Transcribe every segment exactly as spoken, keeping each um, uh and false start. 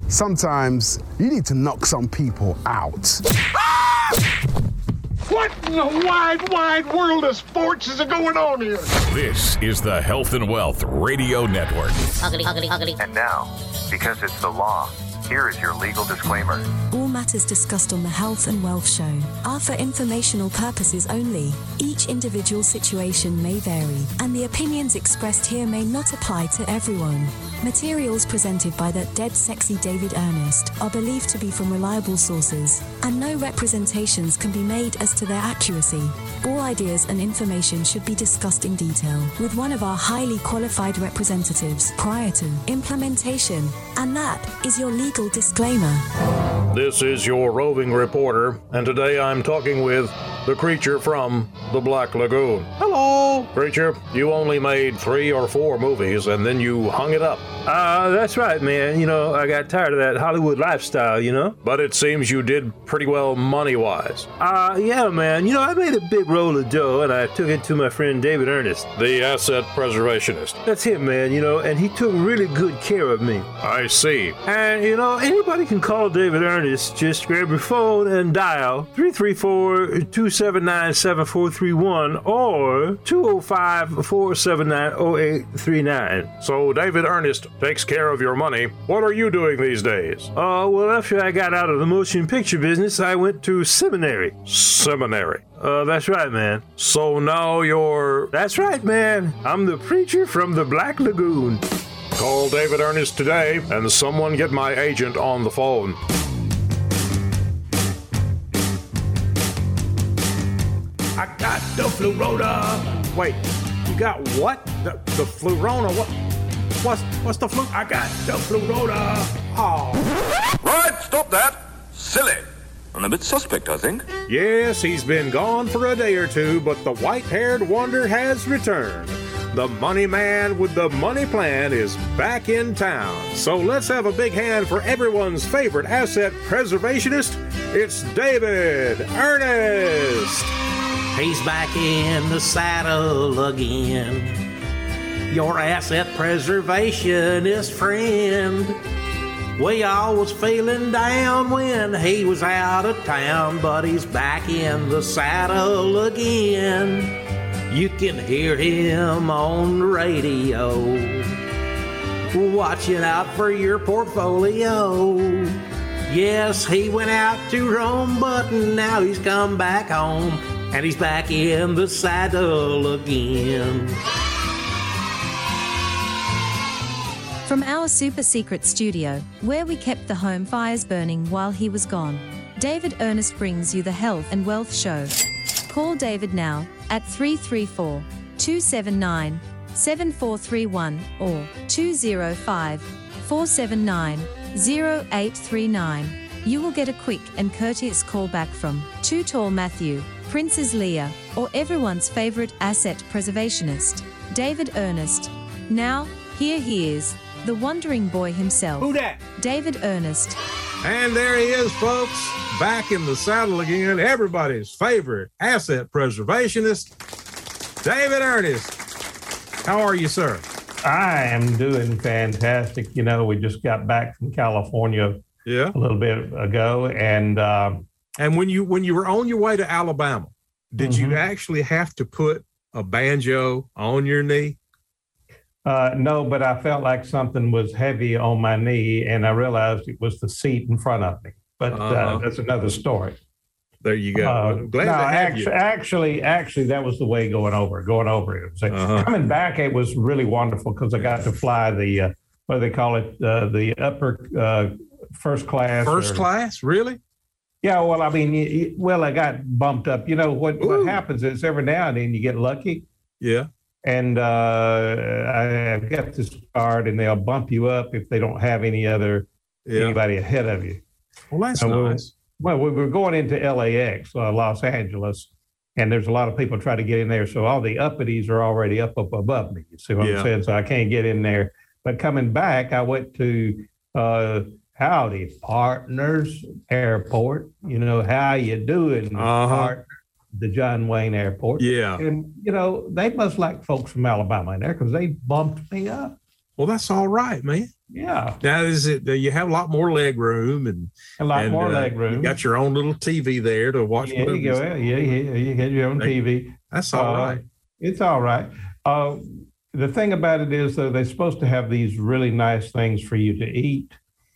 Sometimes you need to knock some people out. What in the wide, wide world of sports is going on here? This is the Health and Wealth Radio Network. Ugly, ugly, ugly. And now, because it's the law, here is your legal disclaimer. All matters discussed on the Health and Wealth Show are for informational purposes only. Each individual situation may vary, and the opinions expressed here may not apply to everyone. Materials presented by that dead sexy David Ernest are believed to be from reliable sources, and no representations can be made as to their accuracy. All ideas and information should be discussed in detail with one of our highly qualified representatives prior to implementation, and that is your legal disclaimer. This is your roving reporter, and today I'm talking with the creature from the Black Lagoon. Hello! Creature, you only made three or four movies, and then you hung it up. Uh, that's right, man. You know, I got tired of that Hollywood lifestyle, you know? But it seems you did pretty well money-wise. Uh, yeah, man. You know, I made a big roll of dough, and I took it to my friend David Ernest. The asset preservationist. That's him, man, you know, and he took really good care of me. I see. And, you know, anybody can call David Ernest. Just grab your phone and dial three three four, two seven nine, seven four three one or two oh five, four seven nine, oh eight three nine. So David Ernest takes care of your money. What are you doing these days? Uh, well, after I got out of the motion picture business, I went to seminary. Seminary? Uh, that's right, man. So now you're... That's right, man. I'm the preacher from the Black Lagoon. Call David Ernest today, and someone get my agent on the phone. I got the Flurona. Wait, you got what? The, the Flurona? What? What's, what's the flu? I got the Flurona. Oh. Right, stop that. Silly. And a bit suspect, I think. Yes, he's been gone for a day or two, but the white-haired wonder has returned. The money man with the money plan is back in town. So let's have a big hand for everyone's favorite asset preservationist. It's David Ernest. He's back in the saddle again. Your asset preservationist friend. We all was feeling down when he was out of town, but he's back in the saddle again. You can hear him on the radio, watching out for your portfolio. Yes, he went out to Rome, but now he's come back home, and he's back in the saddle again. From our super secret studio, where we kept the home fires burning while he was gone, David Ernest brings you the Health and Wealth Show. Call David now at three three four, two seven nine, seven four three one or two oh five, four seven nine, oh eight three nine. You will get a quick and courteous call back from Too Tall Matthew, Princess Leia, or everyone's favorite asset preservationist, David Ernest. Now, here he is, the wandering boy himself. Who dat? David Ernest. And there he is, folks, back in the saddle again. Everybody's favorite asset preservationist, David Ernest. How are you, sir? I am doing fantastic. You know, we just got back from California yeah. a little bit ago, and uh, and when you when you were on your way to Alabama, did mm-hmm. you actually have to put a banjo on your knee? Uh, no, but I felt like something was heavy on my knee, and I realized it was the seat in front of me. But uh, uh, that's another story. There you go. Uh, I'm glad no, to have actually, you. actually, actually, that was the way going over, going over it. So uh-huh. Coming back, it was really wonderful because I got to fly the, uh, what do they call it, uh, the upper uh, first class. First or, class, really? Yeah. Well, I mean, it, well, I got bumped up. You know what? Ooh. What happens is every now and then you get lucky. Yeah. And uh, I've got this card, and they'll bump you up if they don't have any other yeah. anybody ahead of you. Well, that's so nice. Well, we were going into L A X, uh, Los Angeles, and there's a lot of people trying to get in there. So all the uppities are already up, up above me. You see what yeah. I'm saying? So I can't get in there. But coming back, I went to uh, Howdy Partners Airport. You know, how you doing, uh-huh. partner? The John Wayne Airport. Yeah. And, you know, they must like folks from Alabama in there because they bumped me up. Well, that's all right, man. Yeah. Now is it? You have a lot more leg room and a lot and, more uh, leg room. You got your own little T V there to watch yeah, movies. You go, yeah, yeah, you get your own T V. That's all uh, right. It's all right. Uh, the thing about it is, though, they're supposed to have these really nice things for you to eat.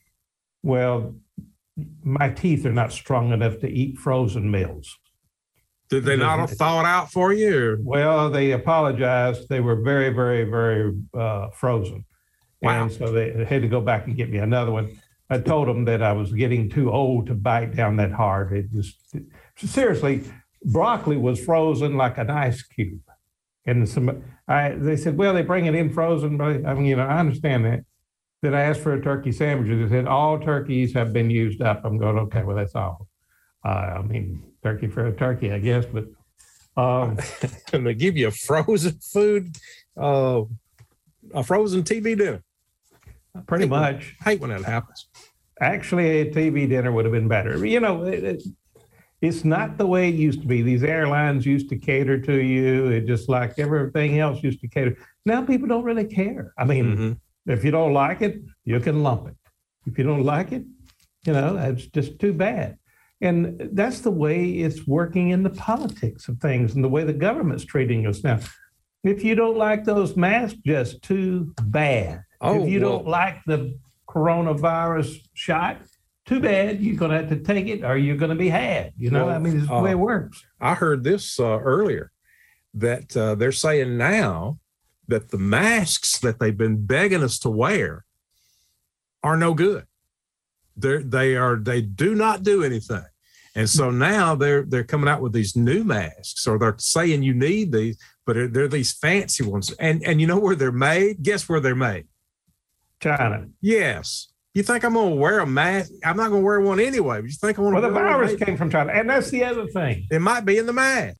Well, my teeth are not strong enough to eat frozen meals. Did they not thaw it out for you? Or? Well, they apologized. They were very, very, very uh, frozen. Wow. And so they had to go back and get me another one. I told them that I was getting too old to bite down that hard. It just, it, seriously, broccoli was frozen like an ice cube. And some, I, they said, well, they bring it in frozen. But I mean, you know, I understand that. Then I asked for a turkey sandwich. They said, all turkeys have been used up. I'm going, okay, well, that's awful. Uh, I mean, turkey for a turkey, I guess. But um, and they give you a frozen food, uh, a frozen T V dinner. Pretty hate much. When, hate when that happens. Actually, a T V dinner would have been better. You know, it, it, it's not the way it used to be. These airlines used to cater to you. It just like everything else used to cater. Now people don't really care. I mean, mm-hmm. if you don't like it, you can lump it. If you don't like it, you know, it's just too bad. And that's the way it's working in the politics of things and the way the government's treating us now. If you don't like those masks, just too bad. Oh, if you well, don't like the coronavirus shot, too bad. You're going to have to take it or you're going to be had. You know, well, I mean, it's the uh, way it works. I heard this uh, earlier that uh, they're saying now that the masks that they've been begging us to wear are no good. They're, they are, they do not do anything. And so now they're, they're coming out with these new masks, or they're saying you need these, but they're, they're these fancy ones. And, and you know where they're made? Guess where they're made? China. Yes. You think I'm going to wear a mask? I'm not going to wear one anyway. But you think I want to well, wear the virus one? came from China. And that's the other thing. It might be in the mask.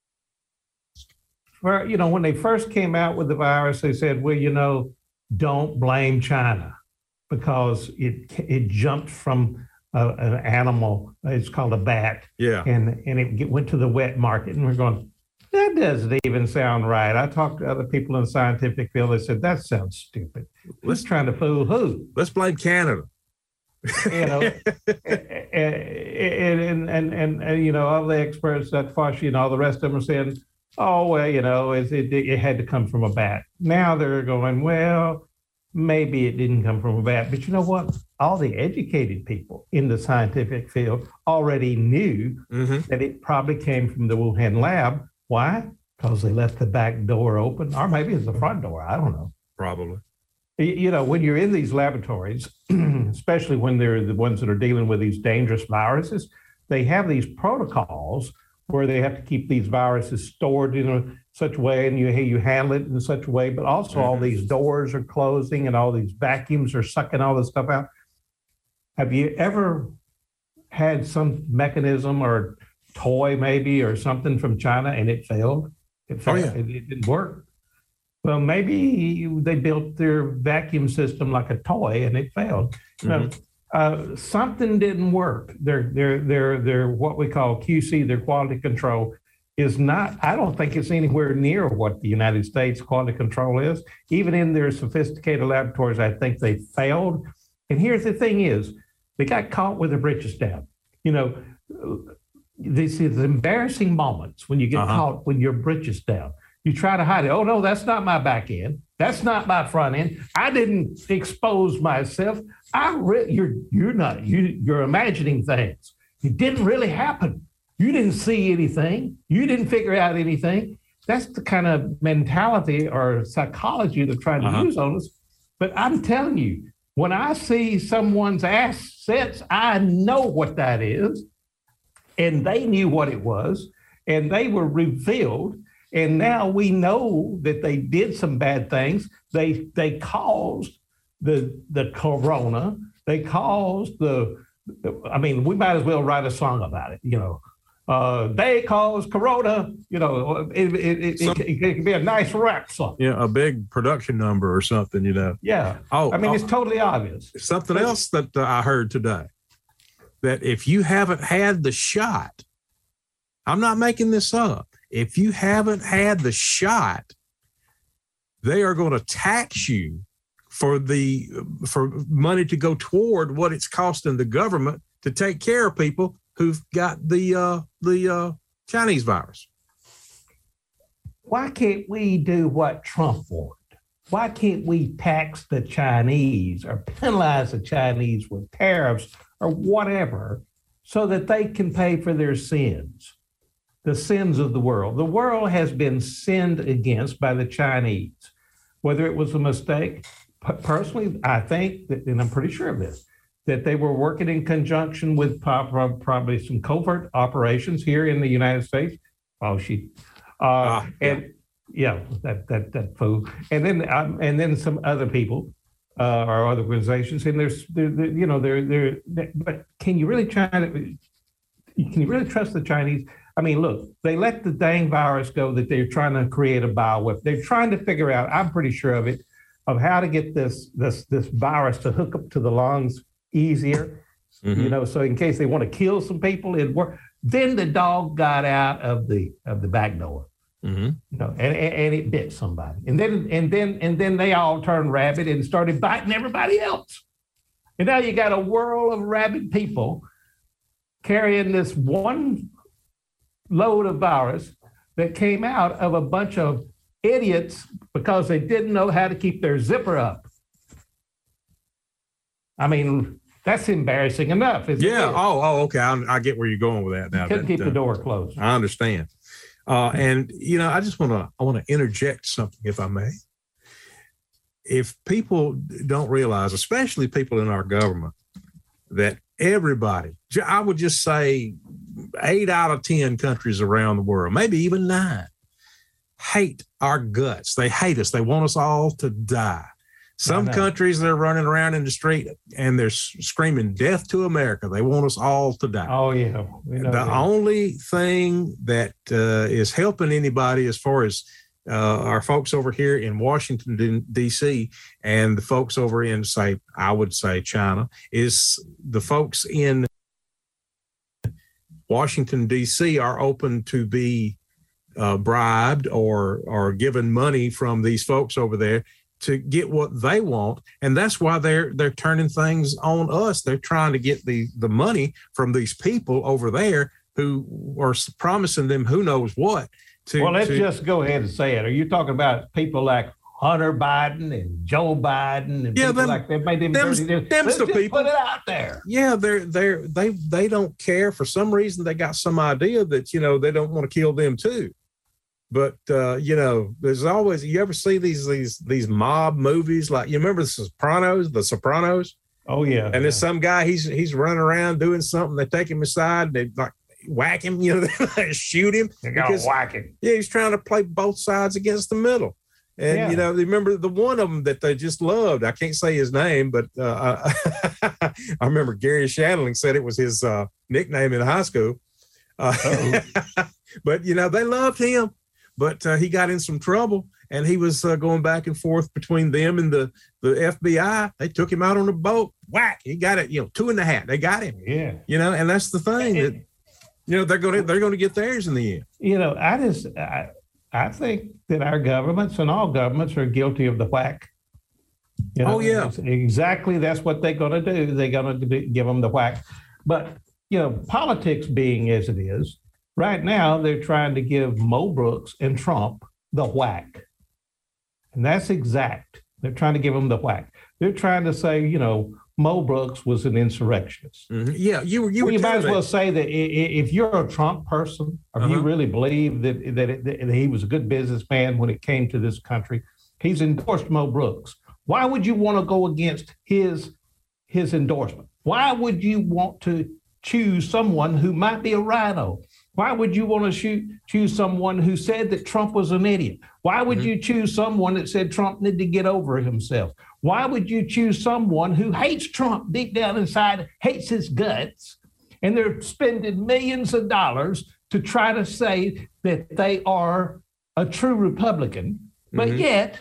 Well, you know, when they first came out with the virus, they said, well, you know, don't blame China because it it jumped from a, an animal. It's called a bat. Yeah. And, and it went to the wet market. And we're going, that doesn't even sound right. I talked to other people in the scientific field. They said, that sounds stupid. Let's trying to fool who? Let's blame Canada. You know, and, and, and, and, and, you know, all the experts, that Fauci and all the rest of them are saying, oh, well, you know, it, it, it had to come from a bat. Now they're going, well, maybe it didn't come from a bat. But you know what? All the educated people in the scientific field already knew mm-hmm. that it probably came from the Wuhan lab. Why? Because they left the back door open, or maybe it's the front door. I don't know. Probably. You know, when you're in these laboratories, especially when they're the ones that are dealing with these dangerous viruses, they have these protocols where they have to keep these viruses stored in a, such a way, and you you handle it in such a way, but also mm-hmm. all these doors are closing and all these vacuums are sucking all this stuff out. Have you ever had some mechanism or toy maybe or something from China and it failed? It failed. Oh, yeah. it, it didn't work. Well, maybe they built their vacuum system like a toy and it failed. Mm-hmm. You know, uh, something didn't work. Their, their, their, their, what we call Q C, their quality control, is not, I don't think it's anywhere near what the United States quality control is. Even in their sophisticated laboratories, I think they failed. And here's the thing is, they got caught with their britches down. You know, these, these embarrassing moments when you get uh-huh. caught with your britches down. You try to hide it. Oh, no, that's not my back end. That's not my front end. I didn't expose myself. I re- you're you're not you you're imagining things. It didn't really happen. You didn't see anything. You didn't figure out anything. That's the kind of mentality or psychology they're trying to uh-huh. use on us. But I'm telling you, when I see someone's assets, I know what that is. And they knew what it was, and they were revealed. And now we know that they did some bad things. They they caused the the corona. They caused the, I mean, we might as well write a song about it, you know. Uh, they caused corona, you know, it, it, it, Some, it, it, it can be a nice rap song. Yeah, a big production number or something, you know. Yeah. Oh, I mean, oh, it's totally obvious. Something else that uh, I heard today, that if you haven't had the shot, I'm not making this up. If you haven't had the shot, they are going to tax you for the for money to go toward what it's costing the government to take care of people who've got the uh, the uh, Chinese virus. Why can't we do what Trump wanted? Why can't we tax the Chinese or penalize the Chinese with tariffs or whatever so that they can pay for their sins, the sins of the world? The world has been sinned against by the Chinese. Whether it was a mistake, personally, I think, that, and I'm pretty sure of this, that they were working in conjunction with probably some covert operations here in the United States. Oh, she, uh, ah, yeah. and yeah, that that that fool, and then um, and then some other people uh, or other organizations, and there's, they're, they're, you know, they're, they're, they're, but can you really try to, can you really trust the Chinese? I mean, look, they let the dang virus go that they're trying to create a bioweapon. They're trying to figure out, I'm pretty sure of it, of how to get this this this virus to hook up to the lungs easier, mm-hmm. you know, so in case they want to kill some people, it work. Then the dog got out of the of the back door, mm-hmm. you know, and, and, and it bit somebody, and then and then and then they all turned rabid and started biting everybody else, and now you got a world of rabid people carrying this one load of virus that came out of a bunch of idiots because they didn't know how to keep their zipper up. I mean, that's embarrassing enough. Isn't yeah. it? Oh, oh, okay. I, I get where you're going with that now. Couldn't that, keep uh, the door closed. I understand. Uh, and you know, I just want to I want to interject something, if I may. If people don't realize, especially people in our government, that everybody, I would just say, eight out of ten countries around the world, maybe even nine, hate our guts. They hate us. They want us all to die. Some countries, they're running around in the street and they're screaming death to America. They want us all to die. Oh, yeah. We know the that. only thing that uh, is helping anybody as far as uh, our folks over here in Washington, D C, and the folks over in, say, I would say China, is the folks in Washington, D C are open to be uh, bribed or or given money from these folks over there to get what they want. And that's why they're they're turning things on us. They're trying to get the, the money from these people over there who are promising them who knows what. To, well, let's to, just go ahead and say it. Are you talking about people like Hunter Biden and Joe Biden and yeah, people them, like that? Made them them's, dirty. them's Let's the just people. put it out there. Yeah, they're they're they they don't care. For some reason, they got some idea that, you know, they don't want to kill them too. But uh, you know, there's always, you ever see these these these mob movies? Like, you remember the Sopranos, the Sopranos? Oh yeah. And there's yeah. some guy, he's he's running around doing something. They take him aside, they like whack him, you know, they shoot him. They gotta whack him. Yeah, he's trying to play both sides against the middle. And, yeah. you know, remember the one of them that they just loved. I can't say his name, but uh, I, I remember Gary Shandling said it was his uh, nickname in high school. Uh, but, you know, they loved him. But uh, he got in some trouble, and he was uh, going back and forth between them and the, the F B I. They took him out on a boat. Whack! He got it. You know, two in the hat. They got him. Yeah. You know, and that's the thing that, you know, they're going to they're going to get theirs in the end. You know, I just I, I think that our governments and all governments are guilty of the whack. You know, oh yeah. Exactly. That's what they're going to do. They're going to give them the whack. But you know, politics being as it is. Right now, they're trying to give Mo Brooks and Trump the whack. And that's exact. They're trying to give them the whack. They're trying to say, you know, Mo Brooks was an insurrectionist. Mm-hmm. Yeah, you, you, well, you might as well it. say that if you're a Trump person, or uh-huh. you really believe that, that, it, that he was a good businessman when it came to this country, he's endorsed Mo Brooks. Why would you want to go against his, his endorsement? Why would you want to choose someone who might be a rhino? Why would you want to shoot, choose someone who said that Trump was an idiot? Why would mm-hmm. you choose someone that said Trump needed to get over himself? Why would you choose someone who hates Trump deep down inside, hates his guts, and they're spending millions of dollars to try to say that they are a true Republican, but mm-hmm. yet,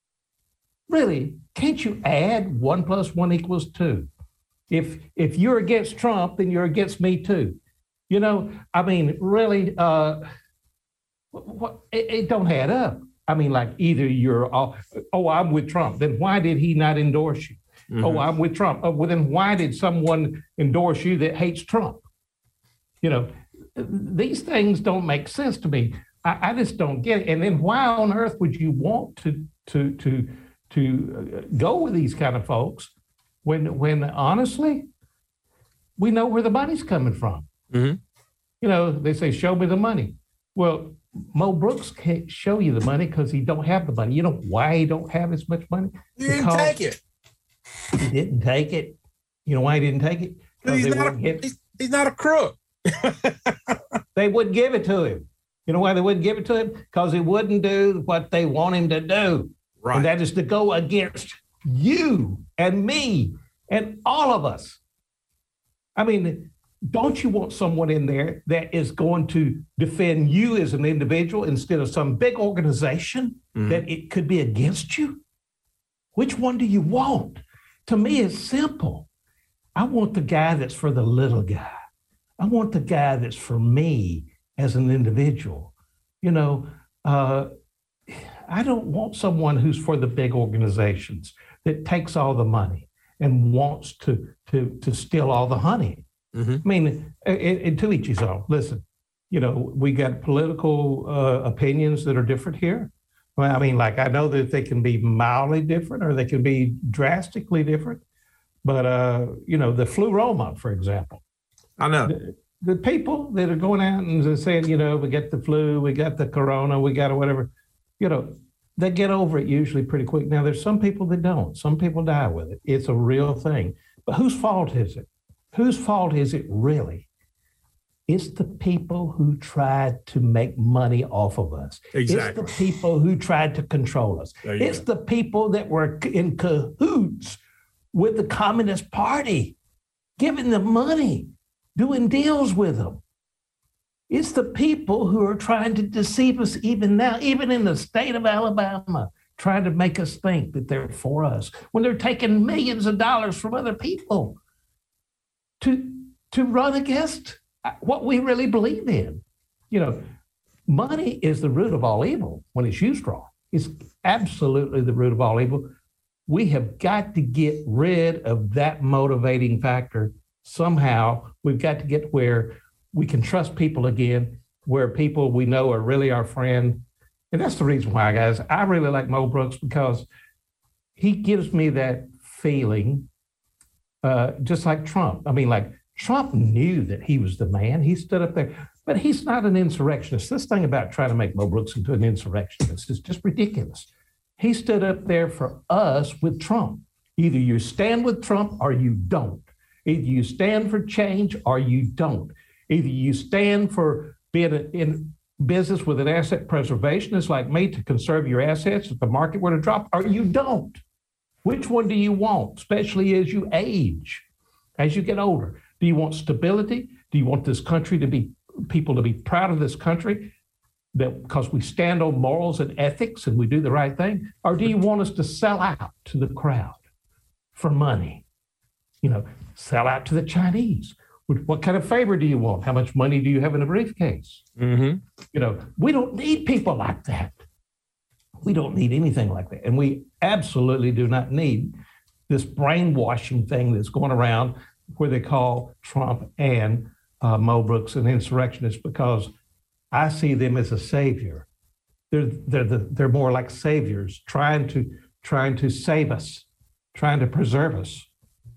really, can't you add one plus one equals two? If if you're against Trump, then you're against me too. You know, I mean, really, uh, what, it, it don't add up. I mean, like either you're, all, oh, I'm with Trump. Then why did he not endorse you? Mm-hmm. Oh, I'm with Trump. Oh, well, then why did someone endorse you that hates Trump? You know, these things don't make sense to me. I, I just don't get it. And then why on earth would you want to to to to go with these kind of folks when when honestly we know where the money's coming from? Mm-hmm. You know, they say, "Show me the money." Well, Mo Brooks can't show you the money because he don't have the money. You know why he don't have as much money? He didn't because take it. He didn't take it. You know why he didn't take it? He's not, a, he's, he's not a crook. They wouldn't give it to him. You know why they wouldn't give it to him? Because he wouldn't do what they want him to do. Right. And that is to go against you and me and all of us. I mean, don't you want someone in there that is going to defend you as an individual instead of some big organization mm-hmm. that it could be against you? Which one do you want? To me, it's simple. I want the guy that's for the little guy. I want the guy that's for me as an individual. You know, uh, I don't want someone who's for the big organizations that takes all the money and wants to to to steal all the honey. Mm-hmm. I mean, and to each his own. Listen, you know, we got political uh, opinions that are different here. Well, I mean, like I know that they can be mildly different or they can be drastically different. But, uh, you know, the Flu-Roma, for example. I know. The, the people that are going out and they're saying, you know, we got the flu, we got the corona, we got whatever, you know, they get over it usually pretty quick. Now, there's some people that don't. Some people die with it. It's a real thing. But whose fault is it? Whose fault is it really? It's the people who tried to make money off of us. Exactly. It's the people who tried to control us. It's go. the people that were in cahoots with the Communist Party, giving them money, doing deals with them. It's the people who are trying to deceive us even now, even in the state of Alabama, trying to make us think that they're for us when they're taking millions of dollars from other people to, to run against what we really believe in. You know, money is the root of all evil when it's used wrong. It's absolutely the root of all evil. We have got to get rid of that motivating factor somehow. We've got to get where we can trust people again, where people we know are really our friend. And that's the reason why, guys, I really like Mo Brooks, because he gives me that feeling, uh, just like Trump. I mean, like Trump knew that he was the man. He stood up there, but he's not an insurrectionist. This thing about trying to make Mo Brooks into an insurrectionist is just ridiculous. He stood up there for us with Trump. Either you stand with Trump or you don't. Either you stand for change or you don't. Either you stand for being in business with an asset preservationist like me to conserve your assets if the market were to drop, or you don't. Which one do you want, especially as you age, as you get older? Do you want stability? Do you want this country to be, people to be proud of this country? That because we stand on morals and ethics and we do the right thing? Or do you want us to sell out to the crowd for money? You know, sell out to the Chinese. What kind of favor do you want? How much money do you have in a briefcase? Mm-hmm. You know, we don't need people like that. We don't need anything like that. And we absolutely do not need this brainwashing thing that's going around where they call Trump and uh, Mo Brooks an insurrectionist, because I see them as a savior. They're they're the, they're more like saviors, trying to trying to save us, trying to preserve us.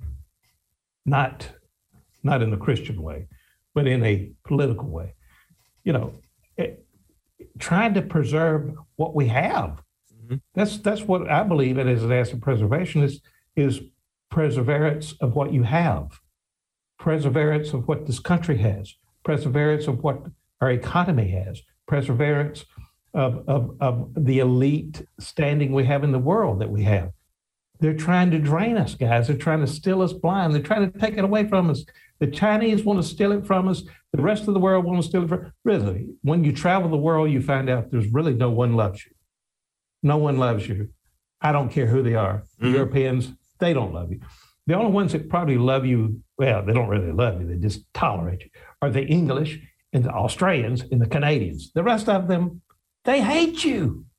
Not not in a Christian way, but in a political way. You know, it, trying to preserve what we have. Mm-hmm. That's that's what I believe it is an asset preservation is is perseverance of what you have, perseverance of what this country has, perseverance of what our economy has, perseverance of, of, of the elite standing we have in the world that we have. They're trying to drain us, guys. They're trying to steal us blind. They're trying to take it away from us. The Chinese want to steal it from us. The rest of the world want to steal it from us. Really, when you travel the world, you find out there's really no one loves you. No one loves you. I don't care who they are. Mm-hmm. The Europeans, they don't love you. The only ones that probably love you, well, they don't really love you. They just tolerate you, are the English and the Australians and the Canadians. The rest of them, they hate you.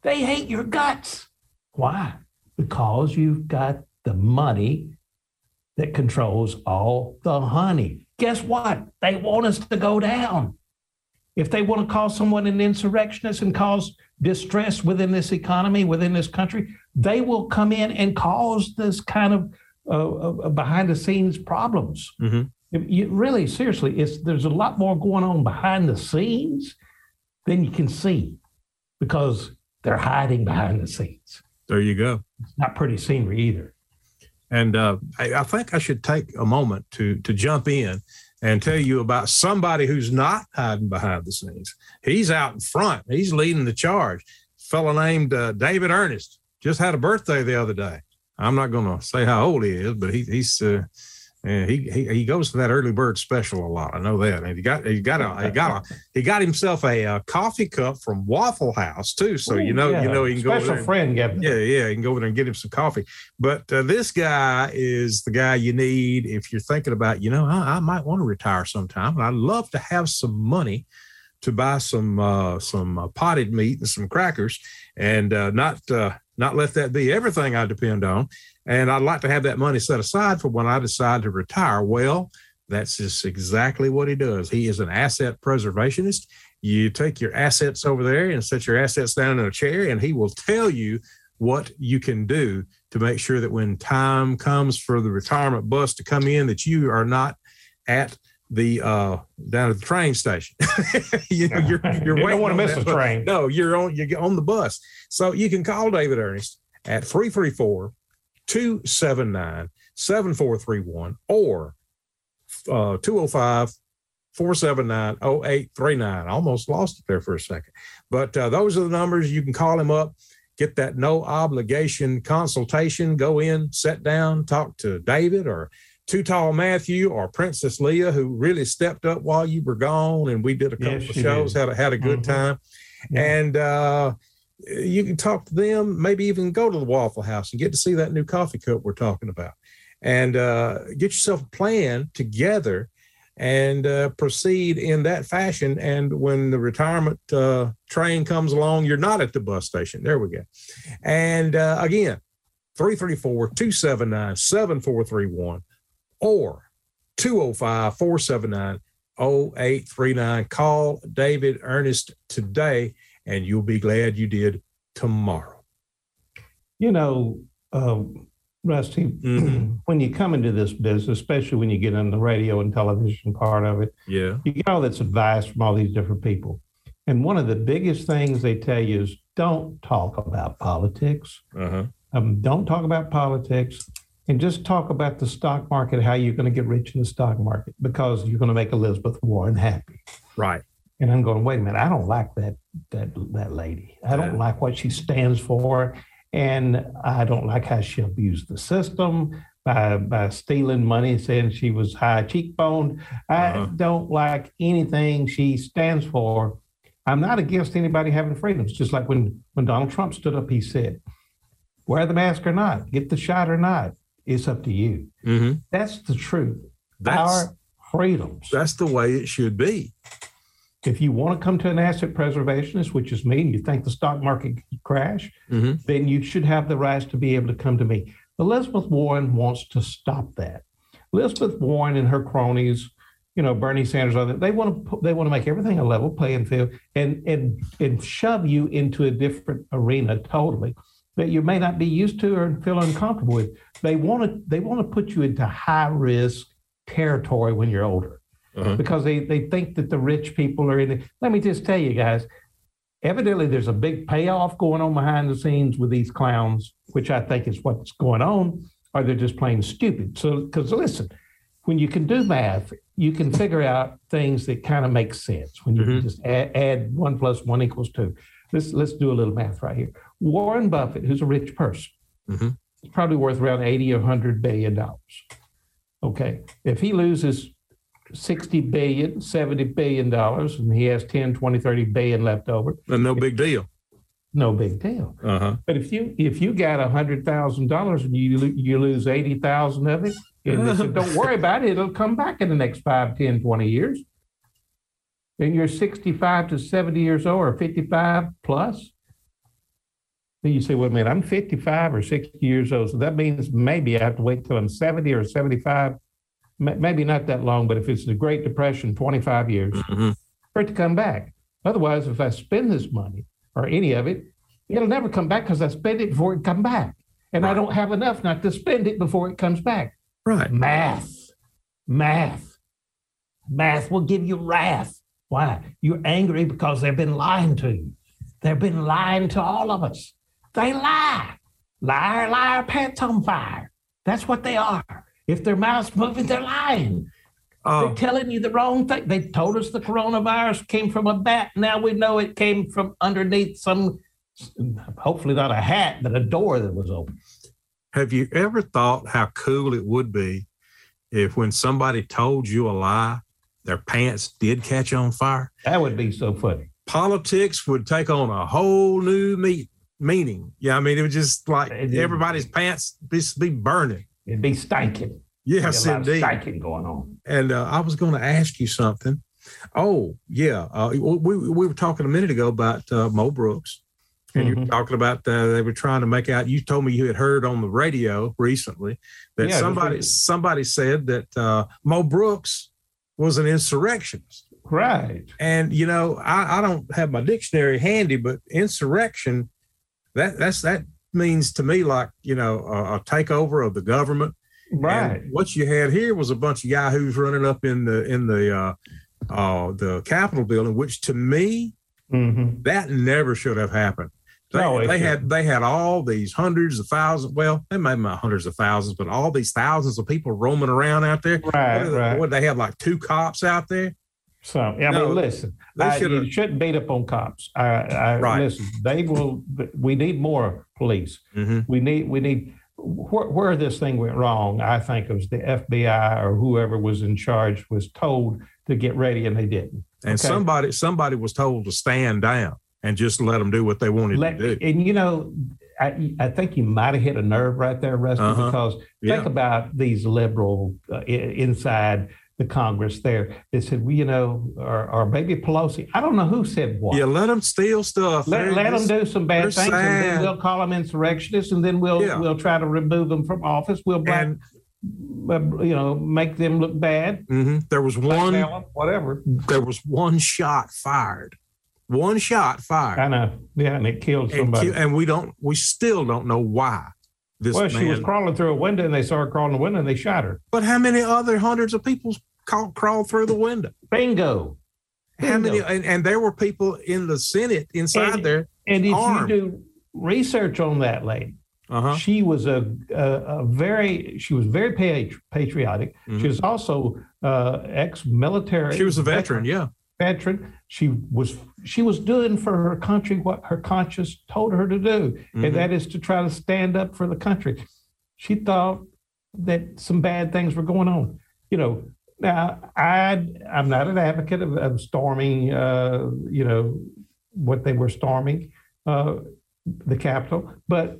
They hate your guts. Why? Because you've got the money that controls all the honey. Guess what? They want us to go down. If they want to call someone an insurrectionist and cause distress within this economy, within this country, they will come in and cause this kind of uh, uh, behind-the-scenes problems. Mm-hmm. You, really, seriously, it's there's a lot more going on behind the scenes than you can see because they're hiding behind the scenes. There you go. It's not pretty scenery either. And uh, I, I think I should take a moment to to jump in and tell you about somebody who's not hiding behind the scenes. He's out in front. He's leading the charge. A fellow named uh, David Ernest just had a birthday the other day. I'm not going to say how old he is, but he, he's uh, uh, he, he he goes to that early bird special a lot. I know that. And he got he got a he got a he got himself a, a coffee cup from Waffle House too. So Ooh, you know yeah. you know he can Special go over there. friend, Gavin. Yeah, yeah, you can go over there and get him some coffee. But uh, this guy is the guy you need if you're thinking about, you know, I, I might want to retire sometime. I'd love to have some money to buy some uh, some uh, potted meat and some crackers, and uh, not uh, not let that be everything I depend on. And I'd like to have that money set aside for when I decide to retire. Well, that's just exactly what he does. He is an asset preservationist. You take your assets over there and set your assets down in a chair, and he will tell you what you can do to make sure that when time comes for the retirement bus to come in, that you are not at the uh down at the train station. you know, you're you're you waiting don't want to miss the train. No, you're on you're on the bus. So you can call David Ernest at three three four, two seven nine, seven four three one or uh two oh five, four seven nine, oh eight three nine. I almost lost it there for a second. But uh, those are the numbers. You can call him up, get that no obligation consultation, go in, sit down, talk to David or Too Tall Matthew or Princess Leah, who really stepped up while you were gone, and we did a couple Yes, of she shows, did. had a, had a good Mhm. time. Yeah. And uh, you can talk to them, maybe even go to the Waffle House and get to see that new coffee cup we're talking about, and uh, get yourself a plan together and uh, proceed in that fashion. And when the retirement uh, train comes along, you're not at the bus station. There we go. And uh, again, three three four, two seven nine, seven four three one or two oh five, four seven nine, oh eight three nine. Call David Ernest today, and you'll be glad you did tomorrow. You know, uh, Rusty, Mm-hmm. when you come into this business, especially when you get in the radio and television part of it, Yeah. you get all this advice from all these different people. And one of the biggest things they tell you is don't talk about politics. Uh-huh. Um, don't talk about politics, and just talk about the stock market, how you're going to get rich in the stock market, because you're going to make Elizabeth Warren happy. Right. And I'm going, wait a minute, I don't like that that that lady. I don't Yeah. like what she stands for, and I don't like how she abused the system by by stealing money, saying she was high cheekboned. I Uh-huh. don't like anything she stands for. I'm not against anybody having freedoms. Just like when when Donald Trump stood up, he said, "Wear the mask or not, get the shot or not, it's up to you." Mm-hmm. That's the truth. That's, Our freedoms. that's the way it should be. If you want to come to an asset preservationist, which is me, and you think the stock market could crash, Mm-hmm. then you should have the rights to be able to come to me. Elizabeth Warren wants to stop that. Elizabeth Warren and her cronies, you know, Bernie Sanders, other they want to they want to make everything a level playing field and and and shove you into a different arena totally that you may not be used to or feel uncomfortable with. They want to they want to put you into high risk territory when you're older. Uh-huh. Because they, they think that the rich people are in it. Let me just tell you guys, evidently there's a big payoff going on behind the scenes with these clowns, which I think is what's going on, or they're just plain stupid. So, because listen, when you can do math, you can figure out things that kind of make sense. When you Mm-hmm. can just add, add one plus one equals two. Let's, let's do a little math right here. Warren Buffett, who's a rich person, Mm-hmm. is probably worth around eighty or one hundred billion dollars. Okay. If he loses sixty billion, seventy billion dollars, and he has ten, twenty, thirty billion left over. And no big deal. No big deal. Uh-huh. But if you if you got a hundred thousand dollars and you lo- you lose eighty thousand of it, and they said, don't worry about it, it'll come back in the next five, ten, twenty years. And you're sixty-five to seventy years old or fifty-five plus. Then you say, well, man, I'm fifty-five or sixty years old. So that means maybe I have to wait till I'm seventy or seventy-five. Maybe not that long, but if it's the Great Depression, twenty-five years, mm-hmm. for it to come back. Otherwise, if I spend this money or any of it, it'll never come back because I spend it before it come back. And right. I don't have enough not to spend it before it comes back. Right. Math. Math. Math will give you wrath. Why? You're angry because they've been lying to you. They've been lying to all of us. They lie. Liar, liar, pants on fire. That's what they are. If their mouth's moving, they're lying. Oh. They're telling you the wrong thing. They told us the coronavirus came from a bat. Now we know it came from underneath some, hopefully not a hat, but a door that was open. Have you ever thought how cool it would be if when somebody told you a lie, their pants did catch on fire? That would be so funny. Politics would take on a whole new meat, meaning. Yeah, I mean, it would just like it, everybody's pants just be burning. It'd be stinking. Yes, indeed. Stinking going on. And uh, I was going to ask you something. Oh, yeah. Uh, we we were talking a minute ago about uh, Mo Brooks, and mm-hmm. you were talking about uh, they were trying to make out. You told me you had heard on the radio recently that yeah, somebody somebody said that uh, Mo Brooks was an insurrectionist. Right. And you know, I, I don't have my dictionary handy, but insurrection that that's that means to me like you know a, a takeover of the government. Right. And what you had here was a bunch of yahoos running up in the in the uh, uh, the Capitol building, which to me mm-hmm. that never should have happened. They, no, they had they had all these hundreds of thousands. Well, they might not hundreds of thousands, but all these thousands of people roaming around out there. Right, what, right. What, they have like two cops out there. So I no, mean, listen, I, you shouldn't beat up on cops. I, I right. Listen, they will. We need more police. Mm-hmm. We need we need. Where, where this thing went wrong, I think it was the F B I or whoever was in charge was told to get ready and they didn't. And okay? somebody somebody was told to stand down and just let them do what they wanted let, to do. And, you know, I, I think you might have hit a nerve right there, Rusty, uh-huh. because think yeah. about these liberal uh, inside the Congress there. They said, well, you know, or, or maybe Pelosi. I don't know who said what. Yeah, let them steal stuff. Let, let them do some bad things, sad. And then we'll call them insurrectionists, and then we'll yeah. we'll try to remove them from office. We'll black, and, you know, make them look bad. Mm-hmm. There was one, them, whatever. There was one shot fired. One shot fired. I know. Yeah, and it killed somebody. And, and we don't. We still don't know why. This well, man, she was crawling through a window, and they saw her crawling the window, and they shot her. But how many other hundreds of people crawl, crawled through the window? Bingo. Bingo. How many? And, and there were people in the Senate inside and, there. And if armed. you do research on that lady, uh-huh. she was a, a, a very she was very patri- patriotic. Mm-hmm. She was also uh, ex-military. She was a veteran, veteran, yeah. Veteran. She was she was doing for her country what her conscience told her to do, mm-hmm. and that is to try to stand up for the country. She thought that some bad things were going on. You know, now I I'm not an advocate of, of storming. Uh, you know what they were storming uh, the Capitol, but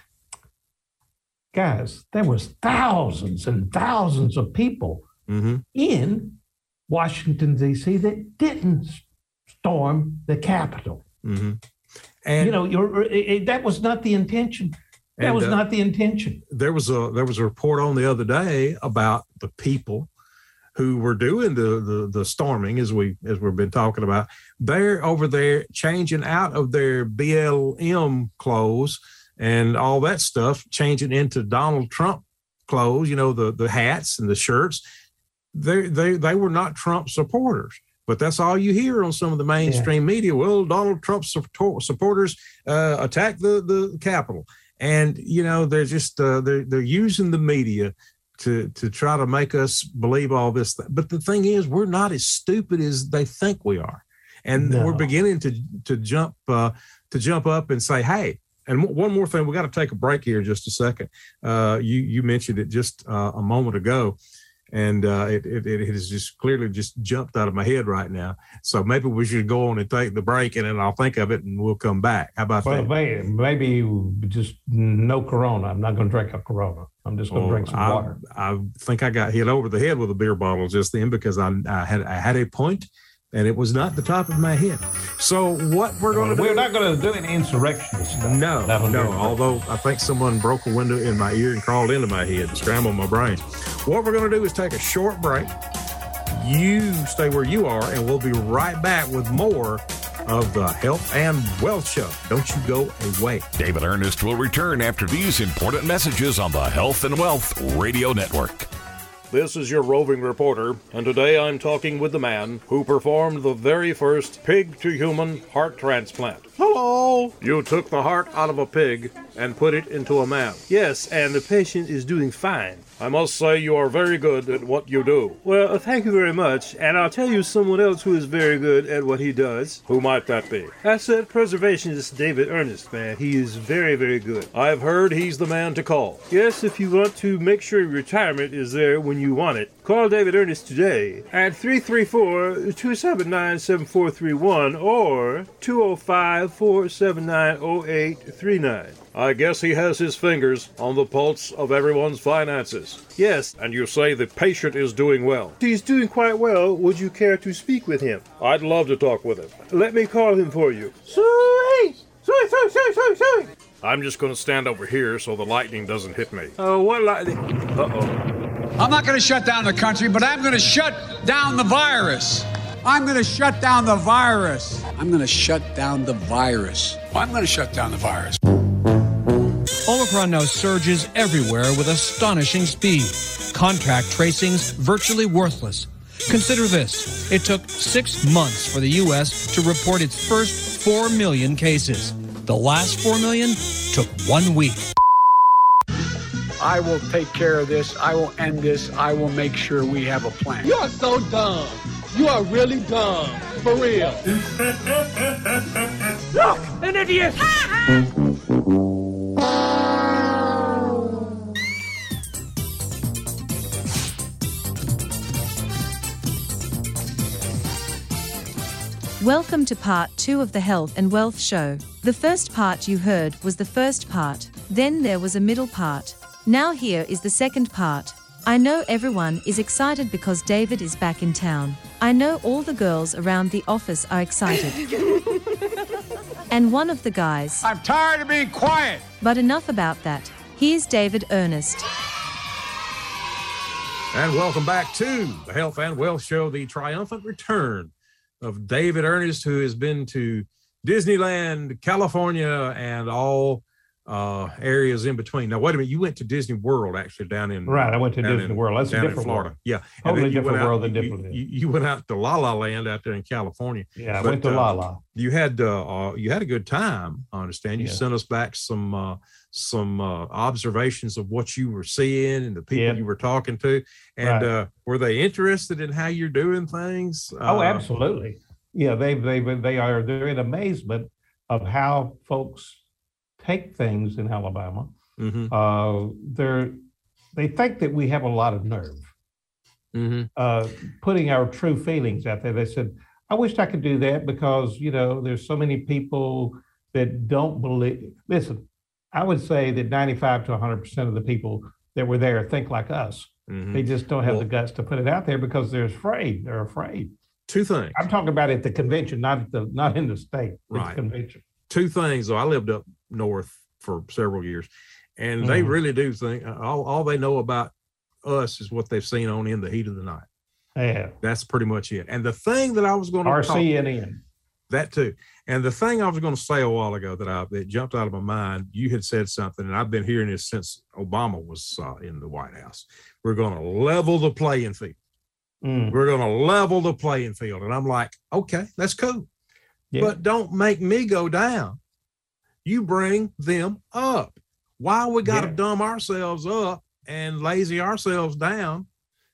guys, there was thousands and thousands of people mm-hmm. in Washington, D C that didn't storm the Capitol. Mm-hmm. And you know, you're, it, that was not the intention. That and, was uh, not the intention. There was a there was a report on the other day about the people who were doing the the, the storming, as we as we've been talking about. They're over there changing out of their B L M clothes and all that stuff, changing into Donald Trump clothes. You know, the the hats and the shirts. They they they were not Trump supporters, but that's all you hear on some of the mainstream yeah. media. Well, Donald Trump support, supporters uh, attack the the Capitol, and you know they're just uh, they're they're using the media to to try to make us believe all this. But the thing is, we're not as stupid as they think we are, and no. we're beginning to to jump uh, to jump up and say, hey. And one more thing, we got to take a break here just a second. Uh, you you mentioned it just uh, a moment ago. And uh, it, it it has just clearly just jumped out of my head right now. So maybe we should go on and take the break, and then I'll think of it, and we'll come back. How about well, that? Maybe, maybe just no Corona. I'm not going to drink a Corona. I'm just going to oh, drink some I, water. I think I got hit over the head with a beer bottle just then because I, I had I had a point and it was not the top of my head. So what we're going to do... We're not going to do any insurrection stuff. No, That'll no, do. although I think someone broke a window in my ear and crawled into my head and scrambled my brain. What we're going to do is take a short break. You stay where you are, and we'll be right back with more of the Health and Wealth Show. Don't you go away. David Ernest will return after these important messages on the Health and Wealth Radio Network. This is your roving reporter, and today I'm talking with the man who performed the very first pig-to-human heart transplant. Hello! You took the heart out of a pig and put it into a man. Yes, and the patient is doing fine. I must say you are very good at what you do. Well, thank you very much, and I'll tell you someone else who is very good at what he does. Who might that be? Asset preservationist David Ernest, man. He is very, very good. I've heard he's the man to call. Yes, if you want to make sure your retirement is there when you want it, call David Ernest today at three three four, two seven nine, seven four three one or two oh five, four seven nine, oh eight three nine. I guess he has his fingers on the pulse of everyone's finances. Yes. And you say the patient is doing well. He's doing quite well. Would you care to speak with him? I'd love to talk with him. Let me call him for you. Suey! Suey, Suey, Suey, Suey, Suey! I'm just going to stand over here so the lightning doesn't hit me. Oh, uh, what lightning? Uh-oh. I'm not going to shut down the country, but I'm going to shut down the virus. I'm going to shut down the virus. I'm going to shut down the virus. I'm going to shut down the virus. Omicron now surges everywhere with astonishing speed. Contact tracing's virtually worthless. Consider this. It took six months for the U S to report its first four million cases. The last four million took one week. I will take care of this. I will end this. I will make sure we have a plan. You are so dumb. You are really dumb. For real. Look, an idiot. Welcome to part two of the Health and Wealth Show. The first part you heard was the first part, then there was a middle part. Now here is the second part. I know everyone is excited because David is back in town. I know all the girls around the office are excited. And one of the guys. I'm tired of being quiet. But enough about that. Here's David Ernest. And welcome back to the Health and Wealth Show, the triumphant return of David Ernest, who has been to Disneyland, California, and all uh, areas in between. Now, wait a minute. You went to Disney World, actually, down in right. I went to Disney in, World. That's a different Florida. world. Yeah, totally different out, world than you, different. You, you went out to La La Land out there in California. Yeah, I but, went to uh, La La. You had uh, uh, you had a good time. I understand. You yeah. sent us back some uh, some uh, observations of what you were seeing and the people yeah. you were talking to, and right. uh, were they interested in how you're doing things? Oh, uh, absolutely. Yeah, they they they are they're in amazement of how folks take things in Alabama. Mm-hmm. Uh, they're they think that we have a lot of nerve, mm-hmm. uh, putting our true feelings out there. They said, "I wish I could do that because you know there's so many people that don't believe." Listen, I would say that ninety-five to one hundred percent of the people that were there think like us. Mm-hmm. They just don't have well, the guts to put it out there because they're afraid. They're afraid. Two things. I'm talking about at the convention, not at the not in the state. Right. The convention. Two things. So I lived up north for several years, and mm-hmm. they really do think all, all they know about us is what they've seen on In the Heat of the Night. Yeah. That's pretty much it. And the thing that I was going to R C N N. That too. And the thing I was going to say a while ago that I that jumped out of my mind, you had said something, and I've been hearing this since Obama was uh, in the White House. We're going to level the playing field. Mm. We're going to level the playing field. And I'm like, okay, that's cool. Yeah. But don't make me go down. You bring them up. Why we got to Yeah. dumb ourselves up and lazy ourselves down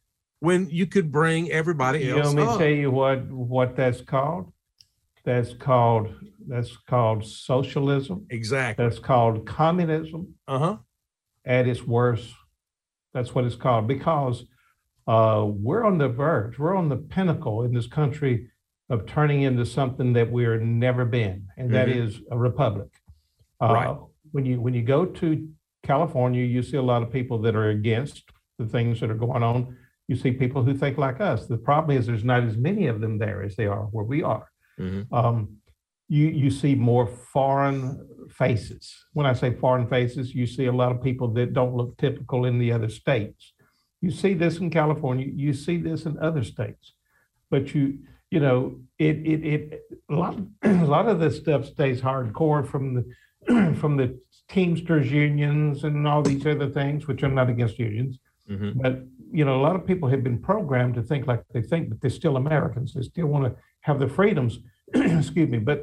when you could bring everybody You else want me up? to tell you what, what that's called? That's called that's called socialism. Exactly. That's called communism. Uh-huh. At its worst. That's what it's called. Because uh, we're on the verge, we're on the pinnacle in this country of turning into something that we're never been, and that Mhm. is a republic. Uh, Right. When you when you go to California, you see a lot of people that are against the things that are going on You see people who think like us. The problem is there's not as many of them there as there are where we are. Mm-hmm. Um, you, you see more foreign faces. When I say foreign faces, you see a lot of people that don't look typical in the other states. You see this in California, you see this in other states, but you, you know, it, it, it, a lot, a lot of this stuff stays hardcore from the, from the Teamsters unions and all these other things, which I'm not against unions, mm-hmm. but, you know, a lot of people have been programmed to think like they think, but they're still Americans. They still want to have the freedoms, excuse me. But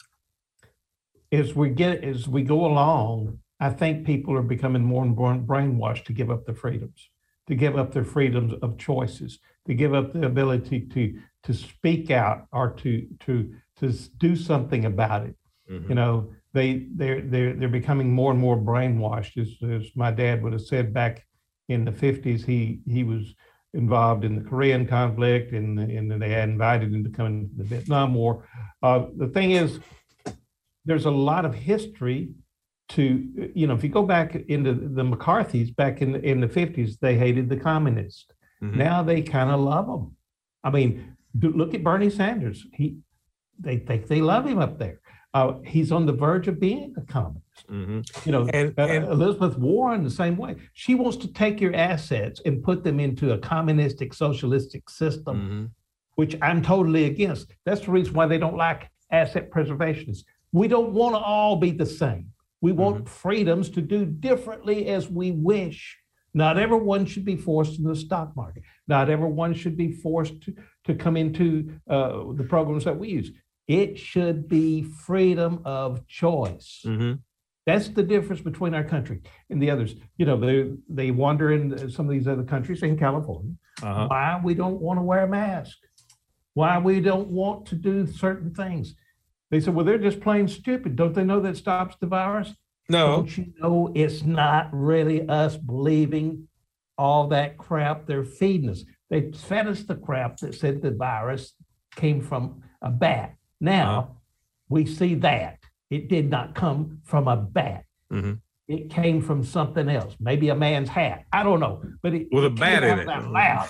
as we get, as we go along, I think people are becoming more and more brainwashed to give up their freedoms, to give up their freedoms of choices, to give up the ability to, to speak out or to, to, to do something about it. Mm-hmm. You know, they, they're, they're, they're becoming more and more brainwashed. As, as my dad would have said back in the fifties, he, he was involved in the Korean conflict, and, and they had invited him to come into the Vietnam War. Uh, the thing is, there's a lot of history to, you know, if you go back into the McCarthys back in, in the fifties, they hated the communists. Mm-hmm. Now they kind of love them. I mean, do, look at Bernie Sanders. He, they think they love him up there. Uh, he's on the verge of being a communist. Mm-hmm. You know, and, uh, and, Elizabeth Warren the same way. She wants to take your assets and put them into a communistic, socialistic system, mm-hmm. which I'm totally against. That's the reason why they don't like asset preservationists. We don't want to all be the same. We want mm-hmm. freedoms to do differently as we wish. Not everyone should be forced into the stock market. Not everyone should be forced to, to come into uh, the programs that we use. It should be freedom of choice. Mm-hmm. That's the difference between our country and the others. You know, they they wonder in some of these other countries, in California, uh-huh. why we don't want to wear a mask, why we don't want to do certain things. They said, well, they're just plain stupid. Don't they know that stops the virus? No. Don't you know it's not really us believing all that crap they're feeding us? They fed us the crap that said the virus came from a bat. Now, uh-huh. we see that. It did not come from a bat. Mm-hmm. It came from something else, maybe a man's hat. I don't know. But it, With a it bat in it. That loud.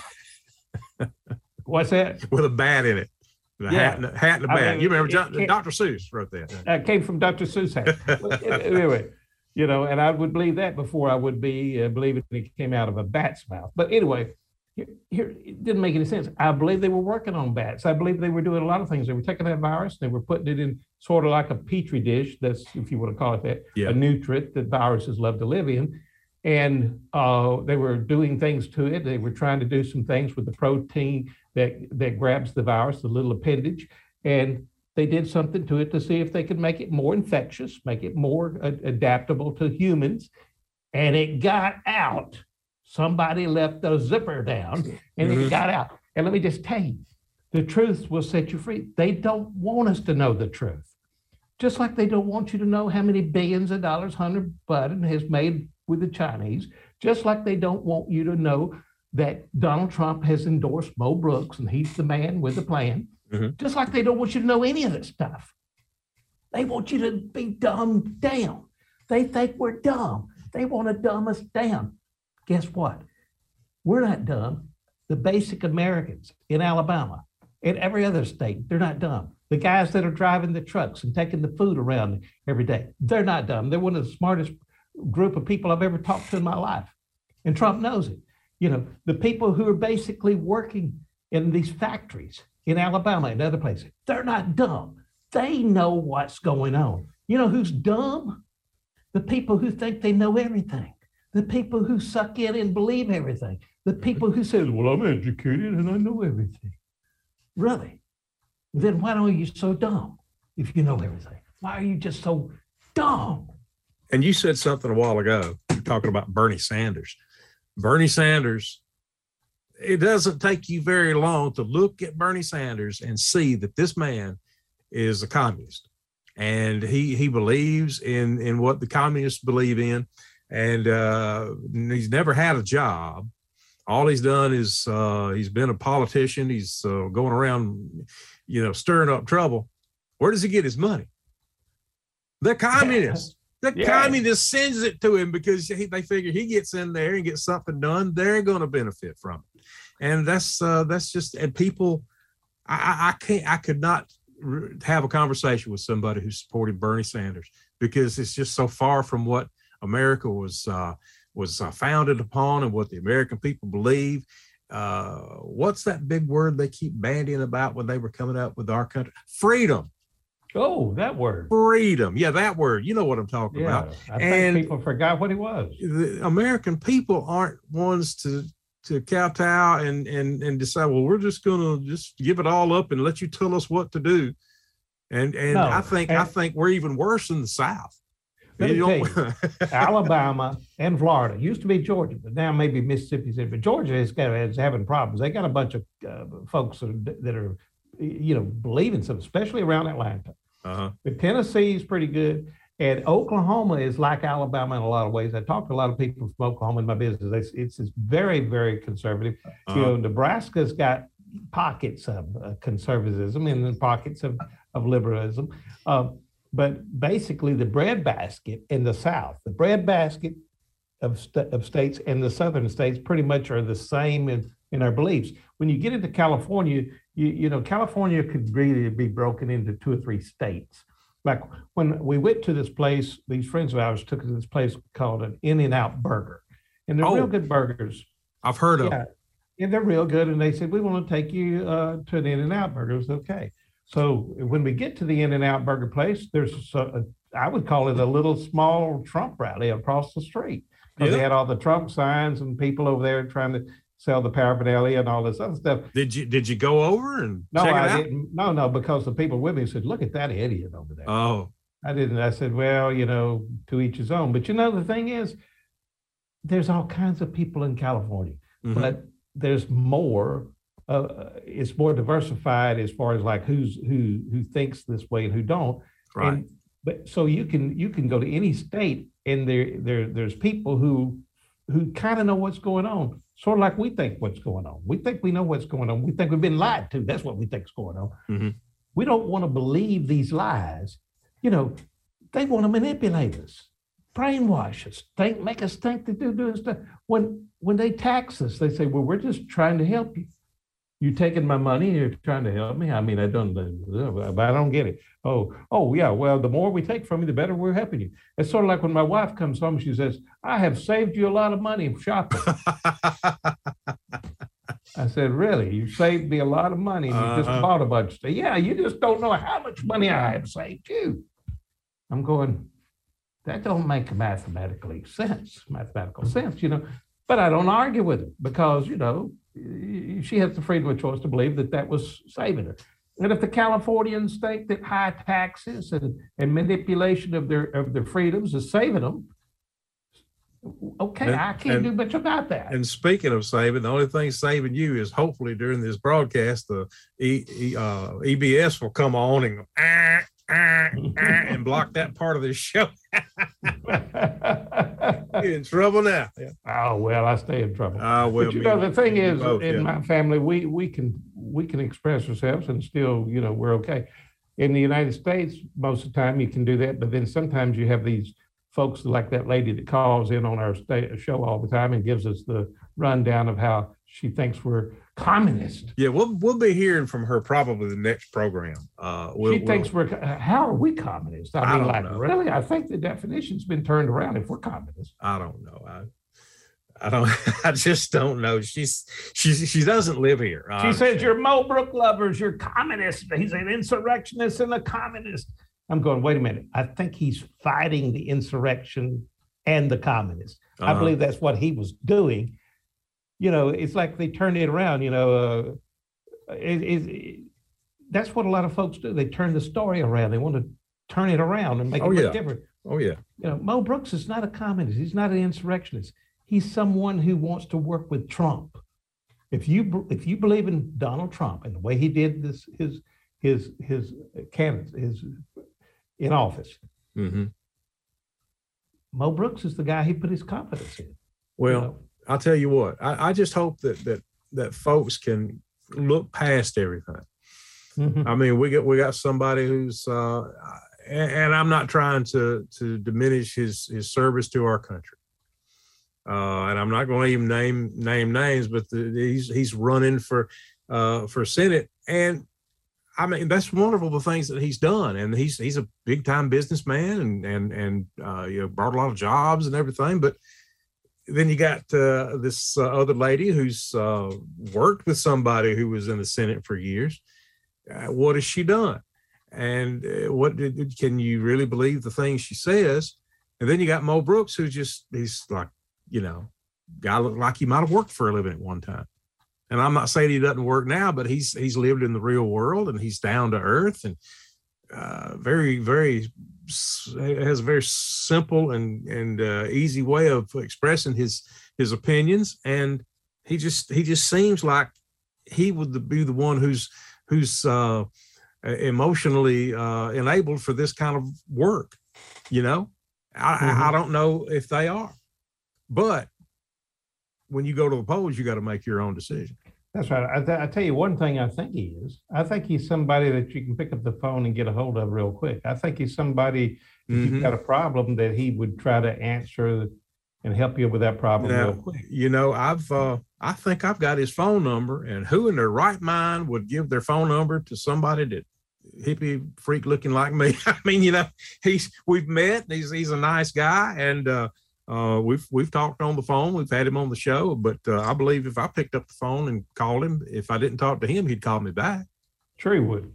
What's that? With a bat in it. The yeah. hat, and the, hat and the bat. I mean, you remember John, it, Doctor Seuss wrote that. It uh, came from Doctor Seuss' hat. Anyway, you know, and I would believe that before I would be uh, believing it came out of a bat's mouth. But anyway, here, here it didn't make any sense. I believe they were working on bats. I believe they were doing a lot of things. They were taking that virus, they were putting it in sort of like a petri dish. That's, if you want to call it that, yeah. a nutrient that viruses love to live in. And uh, they were doing things to it. They were trying to do some things with the protein that, that grabs the virus, the little appendage. And they did something to it to see if they could make it more infectious, make it more uh, adaptable to humans. And it got out. Somebody left the zipper down and mm-hmm. it got out. And let me just tell you, the truth will set you free. They don't want us to know the truth. Just like they don't want you to know how many billions of dollars Hunter Biden has made with the Chinese, just like they don't want you to know that Donald Trump has endorsed Mo Brooks and he's the man with the plan, mm-hmm. just like they don't want you to know any of that stuff. They want you to be dumbed down. They think we're dumb. They want to dumb us down. Guess what? We're not dumb. The basic Americans in Alabama, in every other state, they're not dumb. The guys that are driving the trucks and taking the food around every day, they're not dumb. They're one of the smartest group of people I've ever talked to in my life. And Trump knows it. You know, the people who are basically working in these factories in Alabama and other places, they're not dumb. They know what's going on. You know who's dumb? The people who think they know everything. The people who suck in and believe everything. The people who say, well, I'm educated and I know everything. Really? Then why are you so dumb if you know everything? Why are you just so dumb? And you said something a while ago, you're talking about Bernie Sanders. Bernie Sanders, it doesn't take you very long to look at Bernie Sanders and see that this man is a communist. And he he believes in, in what the communists believe in. And uh, he's never had a job. All he's done is uh, he's been a politician. He's uh, going around, you know, stirring up trouble. Where does he get his money? The communists. The Yeah. communist sends it to him because he, they figure he gets in there and gets something done. They're going to benefit from it. And that's uh, that's just, and people, I, I can't, I could not r- have a conversation with somebody who supported Bernie Sanders because it's just so far from what America was uh, was uh, founded upon and what the American people believe. Uh, what's that big word they keep bandying about when they were coming up with our country? Freedom. Oh, that word. Freedom. Yeah, that word. You know what I'm talking Yeah, about. I think and people forgot what it was. the American people aren't ones to to kowtow and and and decide, well, we're just gonna just give it all up and let you tell us what to do. And and No, I think and- I think we're even worse in the South. Let me You tell don't- you, Alabama and Florida used to be Georgia, but now maybe Mississippi's in. But Georgia is, kind of, is having problems. They got a bunch of uh, folks that are, that are, you know, believing something, especially around Atlanta. Uh-huh. But Tennessee is pretty good. And Oklahoma is like Alabama in a lot of ways. I talked to a lot of people from Oklahoma in my business. It's, it's, it's very, very conservative. Uh-huh. You know, Nebraska's got pockets of uh, conservatism and then pockets of, of liberalism. Um, but basically the breadbasket in the South, the breadbasket of, st- of states and the southern states pretty much are the same in, in our beliefs. When you get into California, you, you know, California could really be broken into two or three states. Like when we went to this place, these friends of ours took us to this place called an In-N-Out Burger. And they're Oh. real good burgers. I've heard of Yeah. it. And they're real good. And they said, we want to take you uh, to an In-N-Out Burger. It was okay. So when we get to the In-N-Out Burger place, there's, a, a, I would call it a little small Trump rally across the street. Because Yeah. they had all the Trump signs and people over there trying to sell the paraphernalia and all this other stuff. Did you did you go over and No, check it I out? didn't. No, no, because the people with me said, look at that idiot over there. Oh, I didn't. I said, well, you know, to each his own. But you know, the thing is, there's all kinds of people in California, Mhm. but there's more. Uh, it's more diversified as far as like who's who who thinks this way and who don't. Right. And, but so you can you can go to any state and there there there's people who who kind of know what's going on, sort of like we think what's going on. We think we know what's going on. We think we've been lied to. That's what we think is going on. Mhm. We don't want to believe these lies. You know, they want to manipulate us, brainwash us, think, make us think they do doing stuff. When when they tax us, they say, well, we're just trying to help you. You taking my money, you're trying to help me. I mean, I don't, but I don't get it. Oh, oh yeah. Well, the more we take from you, the better we're helping you. It's sort of like when my wife comes home, she says, "I have saved you a lot of money shopping." I said, "Really? You saved me a lot of money, and you just Uh-huh. bought a bunch of stuff." Yeah, you just don't know how much money I have saved you. I'm going, that don't make mathematically sense, mathematical sense, you know. But I don't argue with her because, you know, she has the freedom of choice to believe that that was saving her. And if the Californians think that high taxes and, and manipulation of their of their freedoms is saving them, okay, And- I can't and- do much about that. And speaking of saving, the only thing saving you is hopefully during this broadcast, the e, e, uh, E B S will come on and go, ah, ah, ah, and block that part of the show. You're in trouble now. Yeah. Oh well, I stay in trouble. Ah, well, but you me- know, the thing me is, both, in yeah. my family, we we can we can express ourselves and still, you know, we're okay. In the United States, most of the time you can do that, but then sometimes you have these folks like that lady that calls in on our sta- show all the time and gives us the rundown of how she thinks we're communist. Yeah, we'll we'll be hearing from her probably the next program. Uh, we'll, she thinks we'll, we're, uh, how are we communist? I I mean, don't like, know. really? I think the definition's been turned around if we're communists. I don't know. I I don't. I just don't know. She's she's she doesn't live here. I She says understand. you're Mo Brook lovers, you're communists. He's an insurrectionist and a communist. I'm going, wait a minute. I think he's fighting the insurrection and the communists. I Uh-huh. believe that's what he was doing. You know, it's like they turned it around, you know. Uh, it, it, it- that's what a lot of folks do. They turn the story around. They want to turn it around and make Oh, it look yeah. different. Oh yeah. You know, Mo Brooks is not a communist. He's not an insurrectionist. He's someone who wants to work with Trump. If you if you believe in Donald Trump and the way he did this, his his his candidates, his in office, Mm-hmm. Mo Brooks is the guy he put his confidence in. Well, You know? I'll tell you what. I, I just hope that that that folks can look past everything. Mhm. I mean, we got we got somebody who's uh, and, and I'm not trying to to diminish his his service to our country. Uh, and I'm not going to even name name names, but the, he's he's running for uh, for Senate, and I mean that's wonderful the things that he's done, and he's he's a big time businessman, and and and uh, you know, brought a lot of jobs and everything. But then you got uh, this uh, other lady who's uh, worked with somebody who was in the Senate for years. Uh, what has she done? And uh, what did, can you really believe the things she says? And then you got Mo Brooks, who just he's like, you know, guy looked like he might have worked for a living at one time. And I'm not saying he doesn't work now, but he's he's lived in the real world, and he's down to earth, and uh, very, very has a very simple and and uh, easy way of expressing his his opinions. And he just he just seems like he would be the one who's who's uh, emotionally uh, enabled for this kind of work. You know, I, mm-hmm. I don't know if they are. But when you go to the polls, you got to make your own decision. That's right. I, th- I tell you one thing I think he is. I think he's somebody that you can pick up the phone and get a hold of real quick. I think he's somebody, if mm-hmm. you've got a problem, that he would try to answer and help you with that problem now, real quick. You know, I've, uh, I think I've got his phone number, and who in their right mind would give their phone number to somebody that hippie freak looking like me? I mean, you know, he's, we've met, he's, he's a nice guy, and, uh, Uh, we've we've talked on the phone. We've had him on the show, but uh, I believe if I picked up the phone and called him, if I didn't talk to him, he'd call me back. Sure he would.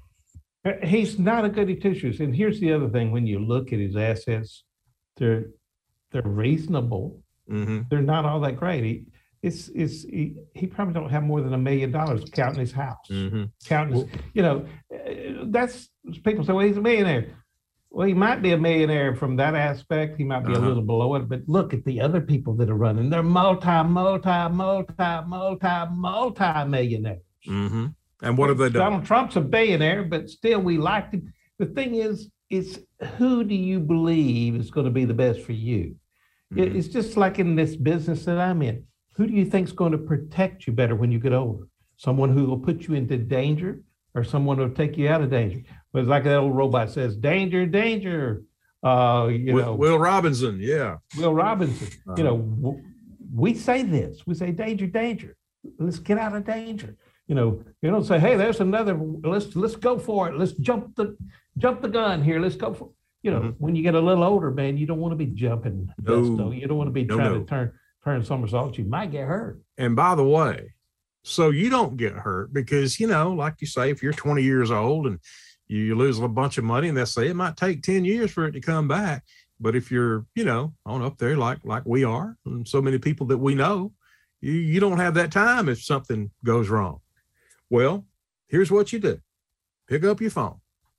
He's not a goody two shoes. And here's the other thing: when you look at his assets, they're they're reasonable. Mm-hmm. They're not all that great. He it's it's he, he probably don't have more than a million dollars counting his house, mm-hmm. counting his, you know, that's people say, well, he's a millionaire. Well, he might be a millionaire from that aspect. He might be uh-huh. a little below it, but look at the other people that are running. They're multi, multi, multi, multi, multi millionaires. Mm-hmm. And what have they done? Donald Trump's a billionaire, but still we liked him. The thing is, it's who do you believe is going to be the best for you? Mm-hmm. It's just like in this business that I'm in. Who do you think is going to protect you better when you get older? Someone who will put you into danger, or someone who will take you out of danger? But it's like that old robot says, danger, danger. Uh, you Will, know, Will Robinson, yeah. Will Robinson. Uh-huh. You know, w- we say this. We say, danger, danger. Let's get out of danger. You know, you don't say, hey, there's another. Let's let's go for it. Let's jump the jump the gun here. Let's go for. You know, mm-hmm. when you get a little older, man, you don't want to be jumping. No, gusto. You don't want to be no, trying no. to turn turn somersaults. You might get hurt. And by the way, so you don't get hurt because, you know, like you say, if you're twenty years old and you lose a bunch of money, and they say it might take ten years for it to come back. But if you're, you know, on up there like like we are, and so many people that we know, you, you don't have that time if something goes wrong. Well, here's what you do. Pick up your phone.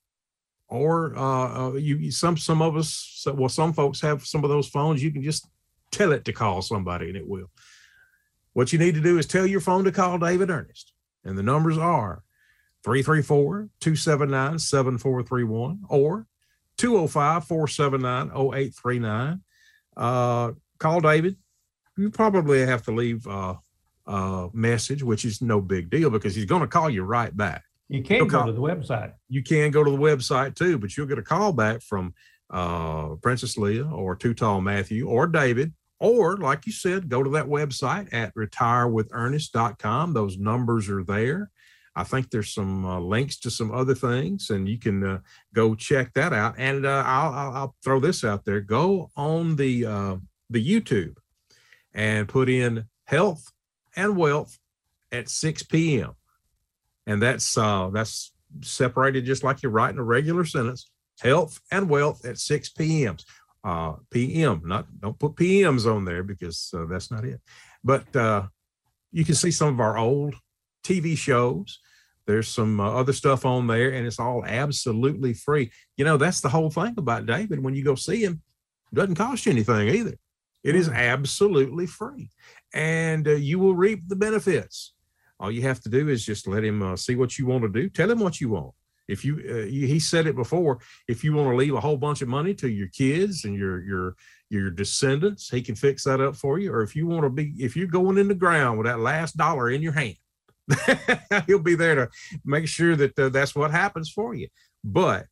Or uh, uh, you some some of us, well, some folks have some of those phones. You can just tell it to call somebody and it will. What you need to do is tell your phone to call David Ernest. And the numbers are three three four, two seven nine, seven four three one or two oh five, four seven nine, oh eight three nine. Uh, call David. You probably have to leave uh, a message, which is no big deal because he's going to call you right back. You can He'll go call, to the website. You can go to the website too, but you'll get a call back from uh, Princess Leah or Too Tall Matthew or David. Or, like you said, go to that website at retire with ernest dot com. Those numbers are there. I think there's some uh, links to some other things, and you can uh, go check that out. And uh, I'll, I'll, I'll throw this out there. Go on the uh, the YouTube and put in health and wealth at six p.m. And that's uh, that's separated just like you're writing a regular sentence. Health and wealth at six p.m. Uh, P M, not don't put P Ms on there because uh, that's not it. But uh, you can see some of our old T V shows. There's some uh, other stuff on there, and it's all absolutely free. You know, that's the whole thing about David. When you go see him, it doesn't cost you anything either. It is absolutely free, and uh, you will reap the benefits. All you have to do is just let him uh, see what you want to do. Tell him what you want. If you, uh, you, he said it before, if you want to leave a whole bunch of money to your kids and your, your, your descendants, he can fix that up for you. Or if you want to be, if you're going in the ground with that last dollar in your hand, he'll be there to make sure that uh, that's what happens for you. But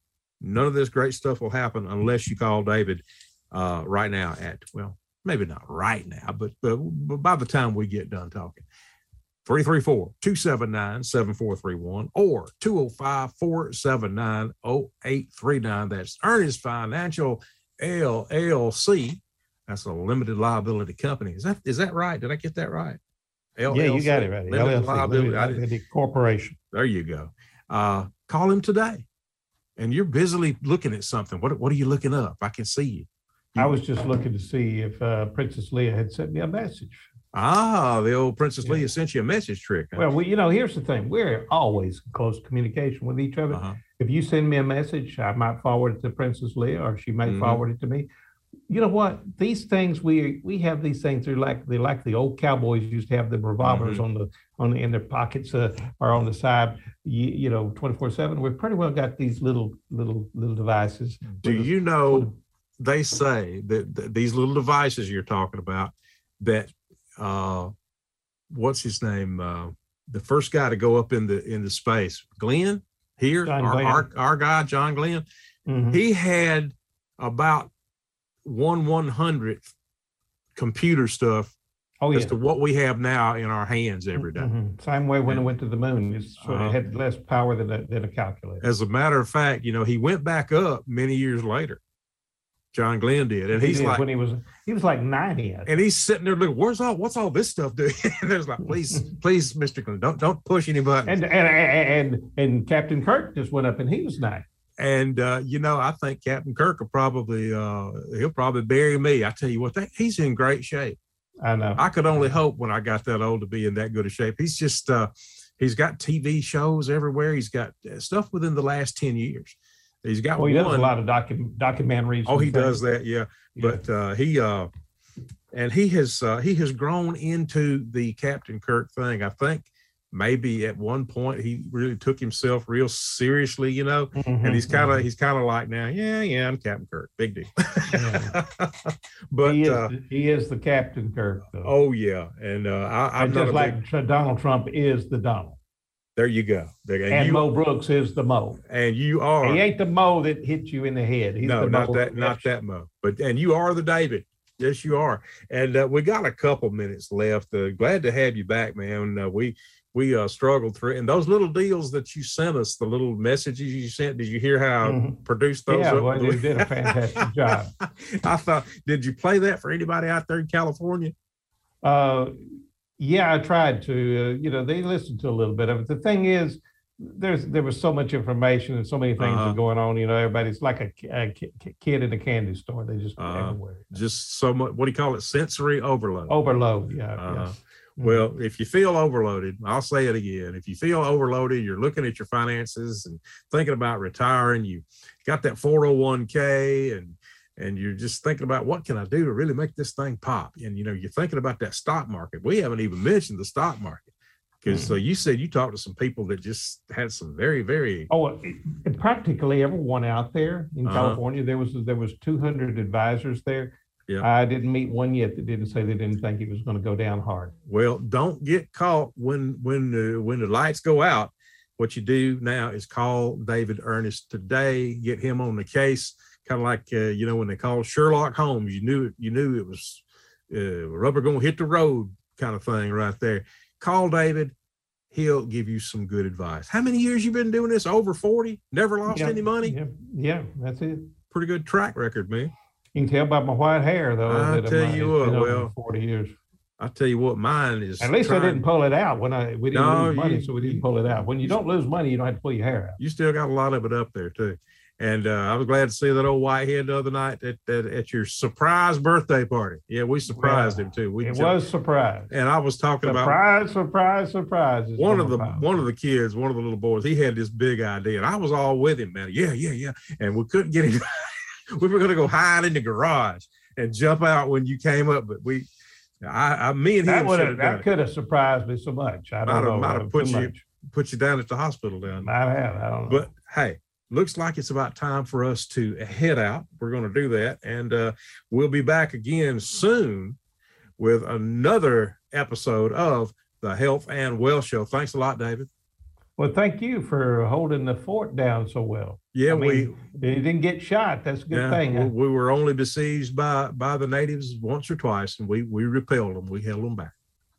None of this great stuff will happen unless you call David uh, right now at, well, maybe not right now, but, but, but by the time we get done talking. three three four, two seven nine, seven four three one or two oh five, four seven nine, oh eight three nine. That's Ernest Financial L L C. That's a limited liability company. Is that is that right? Did I get that right? L L C, yeah, you got it right. Limited L L C, liability limited corporation. There you go. Uh, call him today. And you're busily looking at something. What what are you looking up? I can see you. you I was just looking to see if uh, Princess Leia had sent me a message. Ah, the old Princess yeah. Leia sent you a message trick. Huh? Well, we, you know, here's the thing. We're always in close communication with each other. Uh-huh. If you send me a message, I might forward it to Princess Leia, or she may mm-hmm. forward it to me. You know what? These things, we we have these things. They're like they like the old cowboys used to have the revolvers mm-hmm. on the on the, in their pockets uh, or on the side. You, you know, twenty-four seven. We've pretty well got these little little little devices. Do you know? They say that, that these little devices you're talking about, that uh, what's his name? Uh, the first guy to go up in the in the space, Glenn here, our, Glenn. our our guy John Glenn. Mm-hmm. He had about one one hundredth computer stuff oh, yeah. as to what we have now in our hands every day. Mm-hmm. Same way when and, it went to the moon, it sort of uh, had less power than a, than a calculator. As a matter of fact, you know, he went back up many years later. John Glenn did, and he he's did like, when he was he was like ninety, and he's sitting there looking, where's all what's all this stuff doing? And there's like, please, please, Mister Glenn, don't don't push any buttons. And and and and Captain Kirk just went up, and he was ninety. And uh, you know, I think Captain Kirk will probably uh, he'll probably bury me. I tell you what, that, he's in great shape. I know. I could only hope when I got that old to be in that good a shape. He's just uh, he's got T V shows everywhere. He's got stuff within the last ten years. He's got well, he one. does a lot of docu- documentaries. Oh, he does that, yeah. yeah. But uh, he uh, and he has uh, he has grown into the Captain Kirk thing. I think maybe at one point he really took himself real seriously, you know. Mm-hmm, and he's kind of mm-hmm. he's kind of like now, yeah, yeah, I'm Captain Kirk, big deal. Yeah. But he is, uh, he is the Captain Kirk, though. Oh yeah, and uh, I, I'm and not just like big... Donald Trump is the Donald. There you go. There, and and you, Mo Brooks is the Mo. And you are. He ain't the Mo that hit you in the head. He's no, the not Mo that, not that Mo. But and you are the David. Yes, you are. And uh, we got a couple minutes left. Uh, glad to have you back, man. Uh, we we uh, struggled through, and those little deals that you sent us, the little messages you sent. Did you hear how I mm-hmm. produced those? Yeah, up? well, you did a fantastic job. I thought. Did you play that for anybody out there in California? Uh, yeah, I tried to. Uh, you know, they listened to a little bit of it. The thing is, there's there was so much information and so many things uh-huh. are going on. You know, everybody's like a, a kid in a candy store. They just uh, everywhere. Just so much. What do you call it? Sensory overload. Overload. Yeah. Uh-huh. yeah. Mm-hmm. Well, if you feel overloaded, I'll say it again. If you feel overloaded, you're looking at your finances and thinking about retiring. You got that four oh one k and and you're just thinking about what can I do to really make this thing pop. And you know, you're thinking about that stock market. We haven't even mentioned the stock market. Because so you said you talked to some people that just had some very, very oh, it, practically everyone out there in uh-huh. California. There was there was two hundred advisors there. Yeah, I didn't meet one yet that didn't say they didn't think it was going to go down hard. Well, don't get caught when when uh, when the lights go out. What you do now is call David Ernest today. Get him on the case, kind of like uh, you know when they called Sherlock Holmes. You knew it. You knew it was uh, rubber going to hit the road kind of thing right there. Call David. He'll give you some good advice. How many years you been doing this? Over forty? Never lost yeah, any money? Yeah, yeah, that's it. Pretty good track record, man. You can tell by my white hair, though. I that tell you what, well, forty years. I tell you what, mine is. At least trying... I didn't pull it out when I we didn't no, lose money, you, so we didn't pull it out. When you don't lose money, you don't have to pull your hair out. You still got a lot of it up there too. And uh, I was glad to see that old whitehead the other night at, at, at your surprise birthday party. Yeah, we surprised well, him too. We it jumped. was surprise. And I was talking surprise, about surprise, surprise, surprise. One of the power. one of the kids, one of the little boys, he had this big idea, and I was all with him, man. Yeah, yeah, yeah. And we couldn't get him. We were going to go hide in the garage and jump out when you came up, but we, I, I me and him, that would have that could have surprised me so much. I don't might know. Have, might have put you much. put you down at the hospital down there. I have. I don't know. But hey. Looks like it's about time for us to head out. We're going to do that. And uh, we'll be back again soon with another episode of the Health and Wealth Show. Thanks a lot, David. Well, thank you for holding the fort down so well. Yeah, I mean, we you didn't get shot. That's a good yeah, thing. Huh? We, we were only besieged by by the natives once or twice, and we we repelled them. We held them back.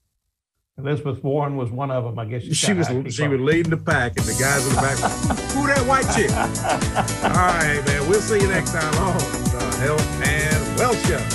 Elizabeth Warren was one of them. I guess she was she was leading the pack, and the guys in the back. Who that white chick? All right, man. We'll see you next time on the Health and Wealth Show.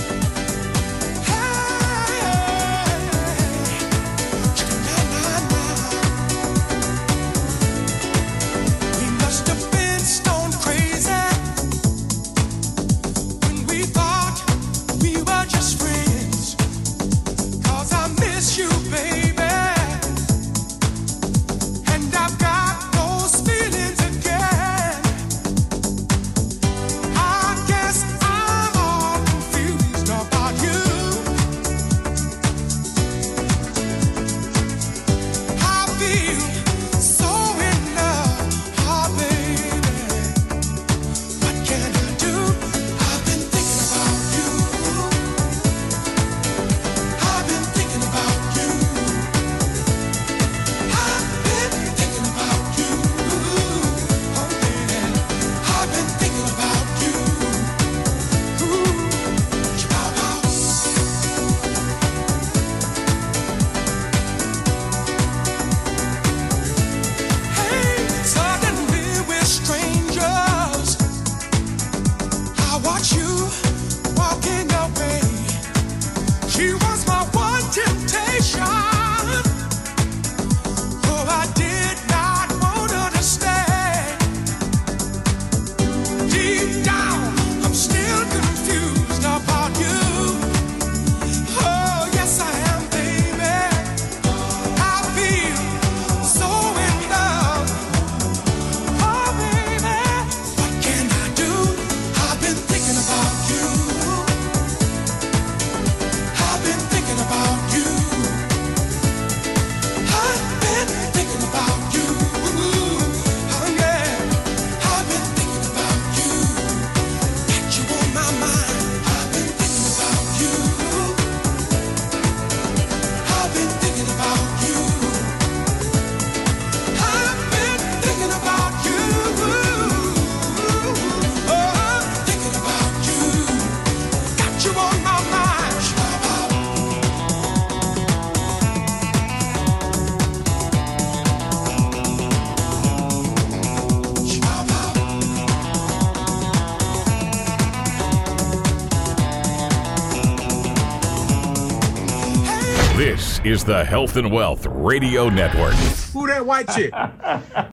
This is the Health and Wealth Radio Network. Who that white chick?